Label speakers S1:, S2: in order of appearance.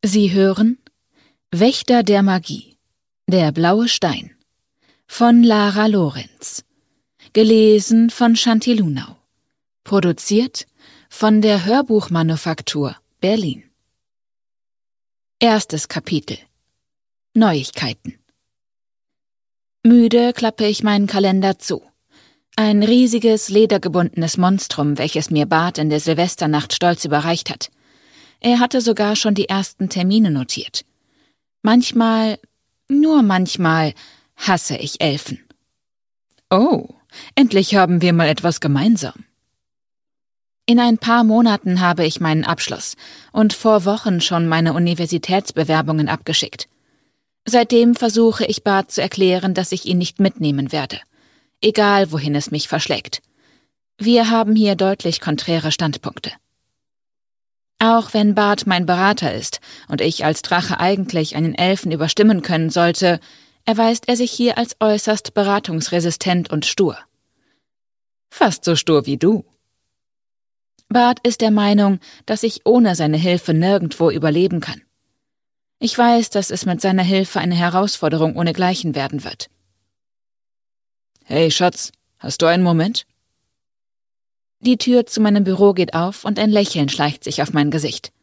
S1: Sie hören Wächter der Magie, der blaue Stein von Lara Lorenz, gelesen von Shanti Lunau, produziert von der Hörbuchmanufaktur Berlin. Erstes Kapitel: Neuigkeiten. Müde klappe ich meinen Kalender zu. Ein riesiges, ledergebundenes Monstrum, welches mir Bart in der Silvesternacht stolz überreicht hat. Er hatte sogar schon die ersten Termine notiert. Manchmal, nur manchmal, hasse ich Elfen. Oh, endlich haben wir mal etwas gemeinsam. In ein paar Monaten habe ich meinen Abschluss und vor Wochen schon meine Universitätsbewerbungen abgeschickt. Seitdem versuche ich Bart zu erklären, dass ich ihn nicht mitnehmen werde, egal wohin es mich verschlägt. Wir haben hier deutlich konträre Standpunkte. Auch wenn Bart mein Berater ist und ich als Drache eigentlich einen Elfen überstimmen können sollte, erweist er sich hier als äußerst beratungsresistent und stur. Fast so stur wie du. Bart ist der Meinung, dass ich ohne seine Hilfe nirgendwo überleben kann. Ich weiß, dass es mit seiner Hilfe eine Herausforderung ohnegleichen werden wird. Hey Schatz, hast du einen Moment? Die Tür zu meinem Büro geht auf und ein Lächeln schleicht sich auf mein Gesicht.